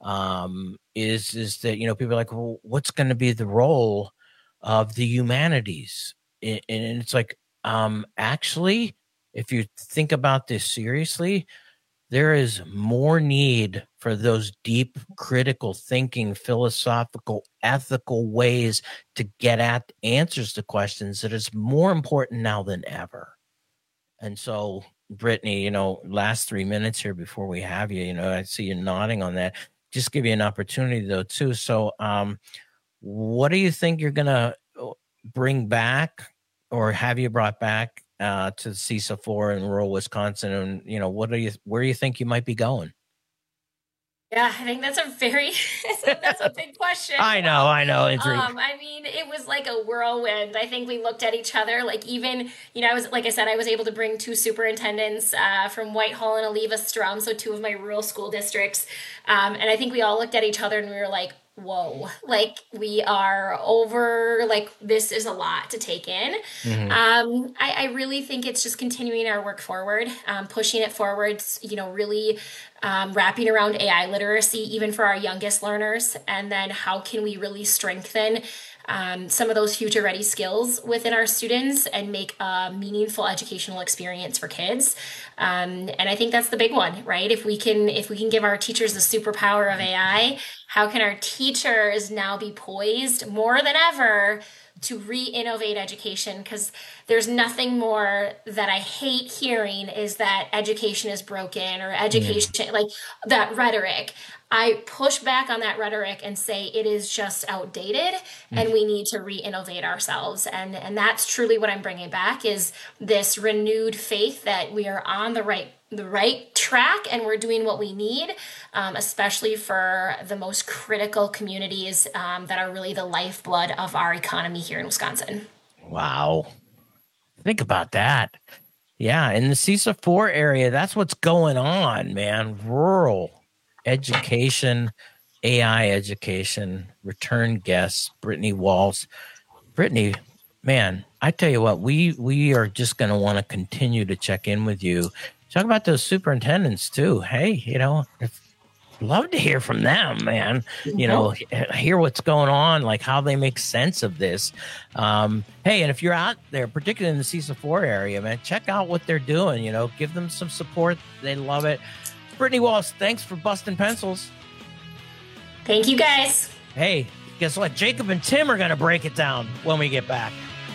is that, people are like, well, what's going to be the role of the humanities? And it's like, actually, if you think about this seriously, there is more need for those deep, critical thinking, philosophical, ethical ways to get at answers to questions that is more important now than ever. And so, Brittany, last 3 minutes here before we have you, I see you nodding on that. Just give you an opportunity, though, too. So what do you think you're going to bring back or have you brought back to CISA 4 in rural Wisconsin, and where do you think you might be going? Yeah, I think that's that's a big question. I know. I mean, it was like a whirlwind. I think we looked at each other, like even, I was able to bring 2 superintendents from Whitehall and Oliva Strum, so 2 of my rural school districts. And I think we all looked at each other and we were like, whoa, like we are over, like this is a lot to take in. I really think it's just continuing our work forward, pushing it forwards, really wrapping around AI literacy, even for our youngest learners. And then how can we really strengthen some of those future ready skills within our students and make a meaningful educational experience for kids. And I think that's the big one, right? If we can give our teachers the superpower of AI, how can our teachers now be poised more than ever to re-innovate education? Because there's nothing more that I hate hearing is that education is broken or education, like that rhetoric. I push back on that rhetoric and say it is just outdated and we need to re-innovate ourselves. And that's truly what I'm bringing back is this renewed faith that we are on the right track and we're doing what we need, especially for the most critical communities that are really the lifeblood of our economy here in Wisconsin. Wow. Think about that. Yeah, in the CISA 4 area, that's what's going on, man. Rural education, AI education, return guests, Brittany Walls. Brittany, man, I tell you what, we are just going to want to continue to check in with you. Talk about those superintendents too. Hey, love to hear from them, man. You know, hear what's going on, like how they make sense of this. Hey, and if you're out there, particularly in the CISA 4 area, man, check out what they're doing. You know, give them some support. They love it. Brittany Walsh, thanks for busting pencils. Thank you, guys. Hey, guess what? Jacob and Tim are going to break it down when we get back.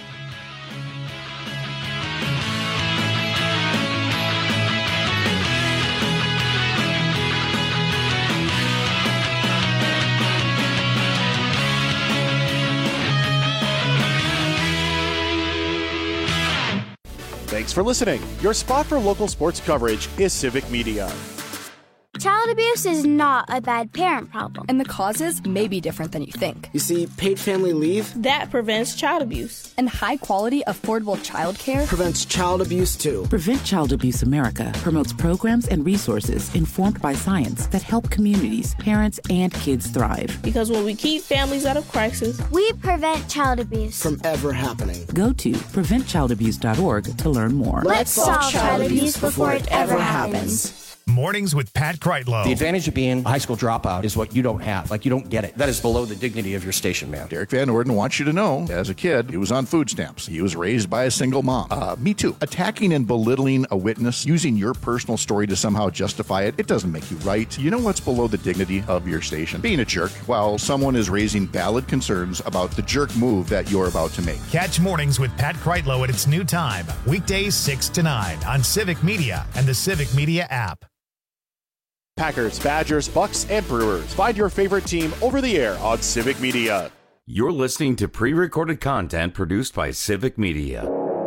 Thanks for listening. Your spot for local sports coverage is Civic Media. Child abuse is not a bad parent problem. And the causes may be different than you think. You see, paid family leave that prevents child abuse. And high-quality, affordable child care prevents child abuse, too. Prevent Child Abuse America promotes programs and resources informed by science that help communities, parents, and kids thrive. Because when we keep families out of crisis, we prevent child abuse from ever happening. Go to preventchildabuse.org to learn more. Let's solve child abuse before it ever happens. Mornings with Pat Kreitlow. The advantage of being a high school dropout is what you don't have. Like, you don't get it. That is below the dignity of your station, man. Derek Van Orden wants you to know, as a kid, he was on food stamps. He was raised by a single mom. Me too. Attacking and belittling a witness, using your personal story to somehow justify it, it doesn't make you right. You know what's below the dignity of your station? Being a jerk while someone is raising valid concerns about the jerk move that you're about to make. Catch Mornings with Pat Kreitlow at its new time, weekdays 6 to 9 on Civic Media and the Civic Media app. Packers, Badgers, Bucks, and Brewers. Find your favorite team over the air on Civic Media. You're listening to pre-recorded content produced by Civic Media.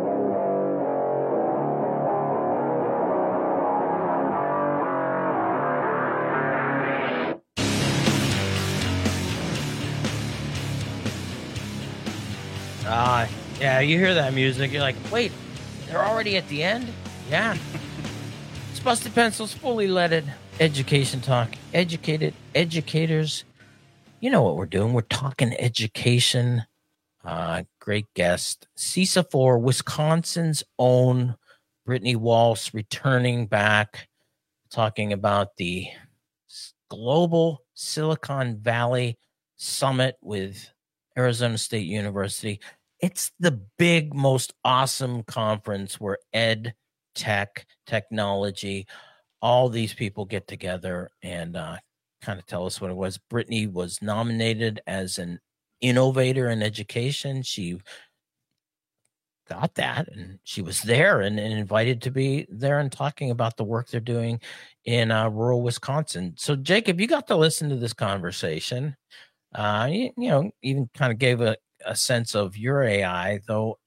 Yeah, you hear that music, you're like, wait, they're already at the end? Yeah. It's Busted Pencils, fully leaded. Education talk, educated educators. You know what we're doing. We're talking education. Great guest. CISA 4, Wisconsin's own Brittany Walsh, returning back, talking about the Global Silicon Valley Summit with Arizona State University. It's the big, most awesome conference where ed, tech, technology, all these people get together and kind of tell us what it was. Brittany was nominated as an innovator in education. She got that, and she was there and invited to be there and talking about the work they're doing in rural Wisconsin. So, Jacob, you got to listen to this conversation. You know, even kind of gave a sense of your AI, though.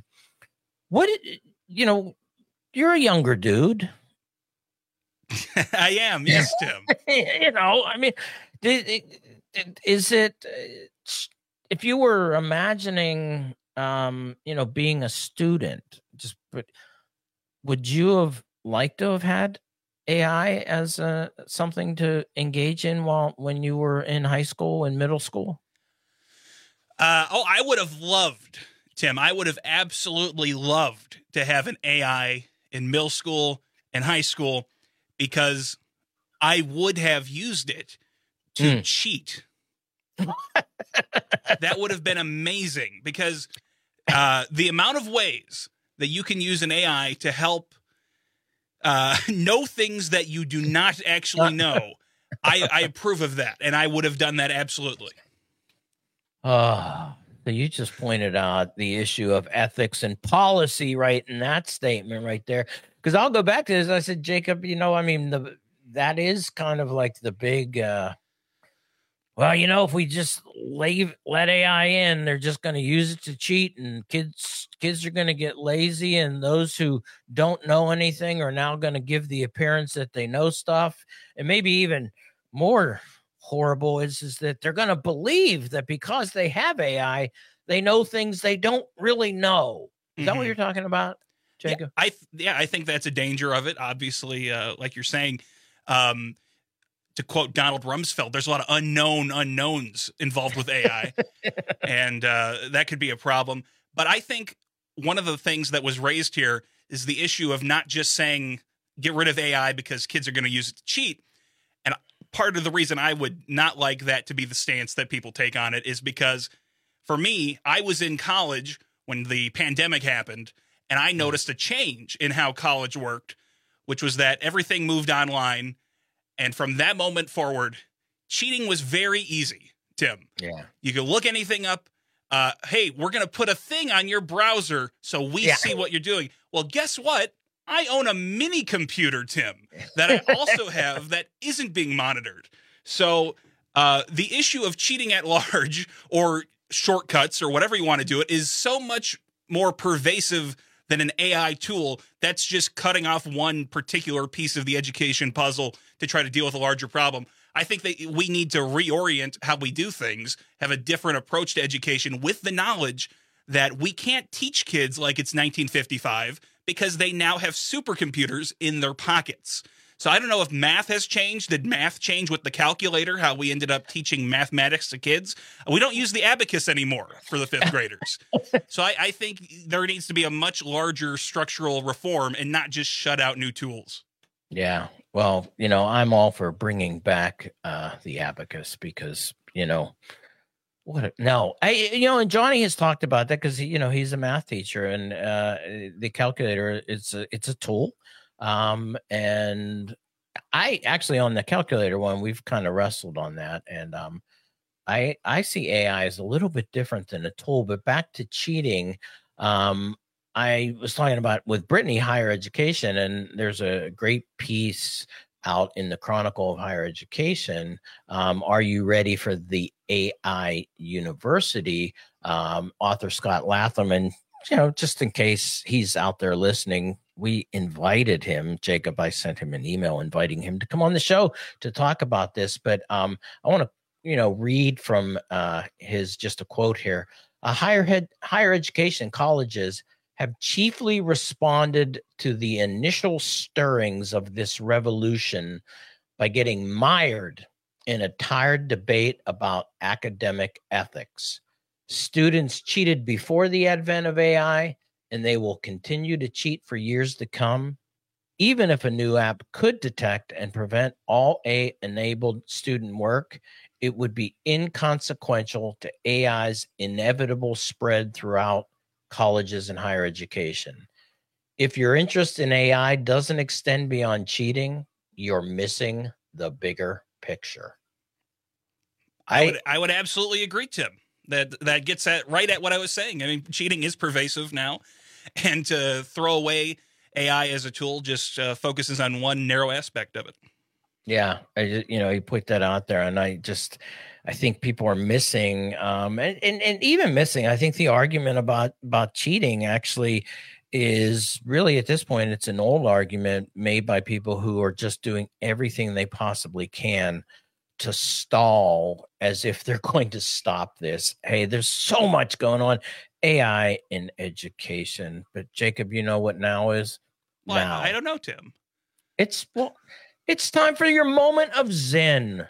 You know, you're a younger dude. I am, yes, Tim. You know, I mean, is it, if you were imagining, you know, being a student, would you have liked to have had AI as something to engage in when you were in high school and middle school? I would have loved, Tim. I would have absolutely loved to have an AI in middle school and high school, because I would have used it to cheat. That would have been amazing, because the amount of ways that you can use an AI to help know things that you do not actually know, I approve of that, and I would have done that absolutely. So you just pointed out the issue of ethics and policy, right, in that statement right there. Because I'll go back to this. I said, Jacob, you know, I mean, that is kind of like the big, well, you know, if we just let AI in, they're just going to use it to cheat, and kids are going to get lazy, and those who don't know anything are now going to give the appearance that they know stuff. And maybe even more horrible is that they're going to believe that because they have AI, they know things they don't really know. Is that what you're talking about, Jacob? Yeah, I think that's a danger of it. Obviously, like you're saying, to quote Donald Rumsfeld, there's a lot of unknown unknowns involved with AI, and that could be a problem. But I think one of the things that was raised here is the issue of not just saying get rid of AI because kids are going to use it to cheat. And part of the reason I would not like that to be the stance that people take on it is because for me, I was in college when the pandemic happened, and I noticed a change in how college worked, which was that everything moved online. And from that moment forward, cheating was very easy, Tim. Yeah. You could look anything up. Hey, we're going to put a thing on your browser so we see what you're doing. Well, guess what? I own a mini computer, Tim, that I also have that isn't being monitored. So the issue of cheating at large or shortcuts or whatever you want to do it is so much more pervasive than an AI tool that's just cutting off one particular piece of the education puzzle to try to deal with a larger problem. I think that we need to reorient how we do things, have a different approach to education with the knowledge that we can't teach kids like it's 1955 because they now have supercomputers in their pockets. So I don't know if math has changed. Did math change with the calculator, how we ended up teaching mathematics to kids? We don't use the abacus anymore for the fifth graders. So I think there needs to be a much larger structural reform and not just shut out new tools. Yeah. Well, I'm all for bringing back the abacus because, and Johnny has talked about that because, he's a math teacher and the calculator, it's a tool. And I actually on the calculator one, we've kind of wrestled on that. And I see AI as a little bit different than a tool, but back to cheating. I was talking about with Brittany higher education, and there's a great piece out in the Chronicle of Higher Education. Are you ready for the AI University? Author Scott Latham, and just in case he's out there listening, we invited him, Jacob. I sent him an email inviting him to come on the show to talk about this. But I want to, read from his just a quote here. Higher education colleges have chiefly responded to the initial stirrings of this revolution by getting mired in a tired debate about academic ethics. Students cheated before the advent of AI, and they will continue to cheat for years to come. Even if a new app could detect and prevent all AI-enabled student work, it would be inconsequential to AI's inevitable spread throughout colleges and higher education. If your interest in AI doesn't extend beyond cheating, you're missing the bigger picture. I would absolutely agree, Tim. That gets right at what I was saying. I mean, cheating is pervasive now, and to throw away AI as a tool just focuses on one narrow aspect of it. Yeah, he put that out there, and I think people are missing, and even missing. I think the argument about cheating actually is really at this point it's an old argument made by people who are just doing everything they possibly can to stall as if they're going to stop this. Hey, there's so much going on. AI in education. But Jacob, you know what now is? Well, now. I don't know, Tim. It's time for your moment of zen.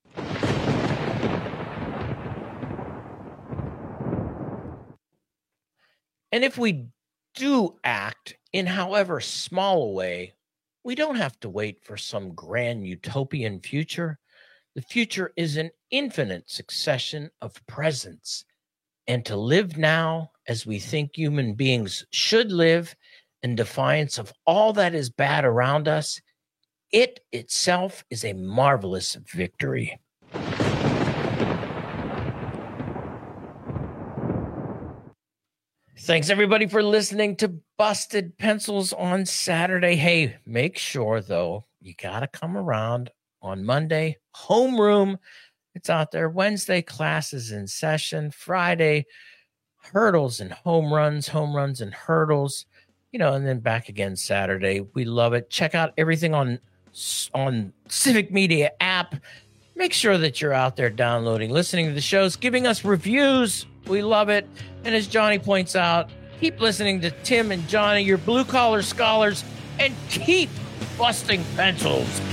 And if we do act in however small a way, we don't have to wait for some grand utopian future. The future is an infinite succession of presents. And to live now as we think human beings should live, in defiance of all that is bad around us, it itself is a marvelous victory. Thanks, everybody, for listening to Busted Pencils on Saturday. Hey, make sure, though, you got to come around on Monday. Homeroom, it's out there. Wednesday, classes in session. Friday, hurdles and home runs and hurdles. And then back again Saturday. We love it. Check out everything on Civic Media app. Make sure that you're out there downloading, listening to the shows, giving us reviews. We love it. And as Johnny points out, keep listening to Tim and Johnny, your blue-collar scholars, and keep busting pencils.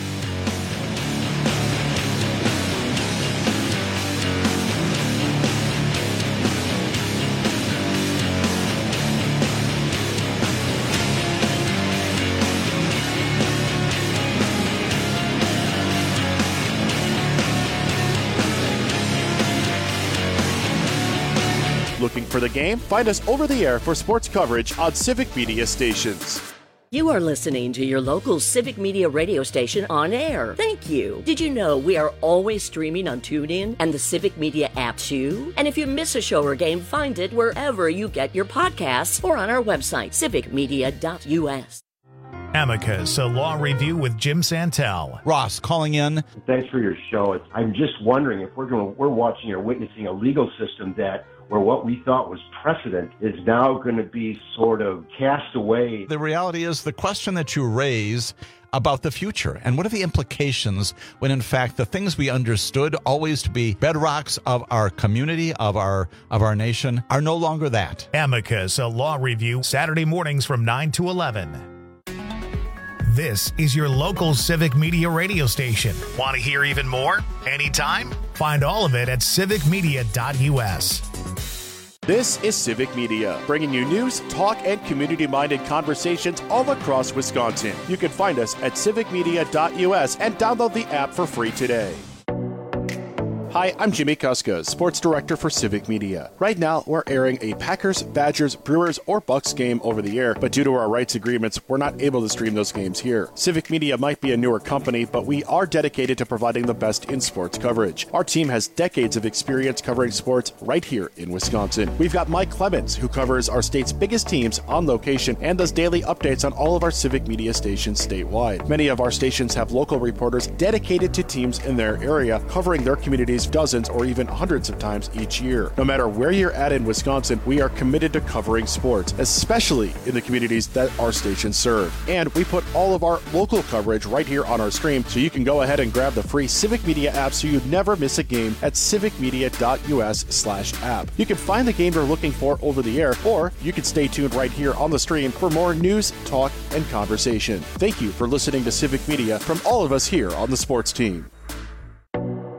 for the game? Find us over the air for sports coverage on Civic Media stations. You are listening to your local Civic Media radio station on air. Thank you. Did you know we are always streaming on TuneIn and the Civic Media app too? And if you miss a show or game, find it wherever you get your podcasts or on our website, civicmedia.us. Amicus, a law review with Jim Santel. Ross calling in. Thanks for your show. I'm just wondering if we're watching or witnessing a legal system where what we thought was precedent is now going to be sort of cast away. The reality is the question that you raise about the future and what are the implications when in fact the things we understood always to be bedrocks of our community, of our nation, are no longer that. Amicus, a law review, Saturday mornings from 9 to 11. This is your local Civic Media radio station. Want to hear even more? Anytime? Find all of it at civicmedia.us. This is Civic Media, bringing you news, talk, and community-minded conversations all across Wisconsin. You can find us at civicmedia.us and download the app for free today. Hi, I'm Jimmy Kuskos, Sports Director for Civic Media. Right now, we're airing a Packers, Badgers, Brewers, or Bucks game over the air, but due to our rights agreements, we're not able to stream those games here. Civic Media might be a newer company, but we are dedicated to providing the best in sports coverage. Our team has decades of experience covering sports right here in Wisconsin. We've got Mike Clemens, who covers our state's biggest teams on location and does daily updates on all of our Civic Media stations statewide. Many of our stations have local reporters dedicated to teams in their area, covering their communities dozens or even hundreds of times each year. No matter where you're at in Wisconsin, we are committed to covering sports, especially in the communities that our stations serve. And we put all of our local coverage right here on our stream, so you can go ahead and grab the free Civic Media app so you never miss a game at civicmedia.us/app. You can find the game you're looking for over the air, or you can stay tuned right here on the stream for more news, talk, and conversation. Thank you for listening to Civic Media from all of us here on the sports team.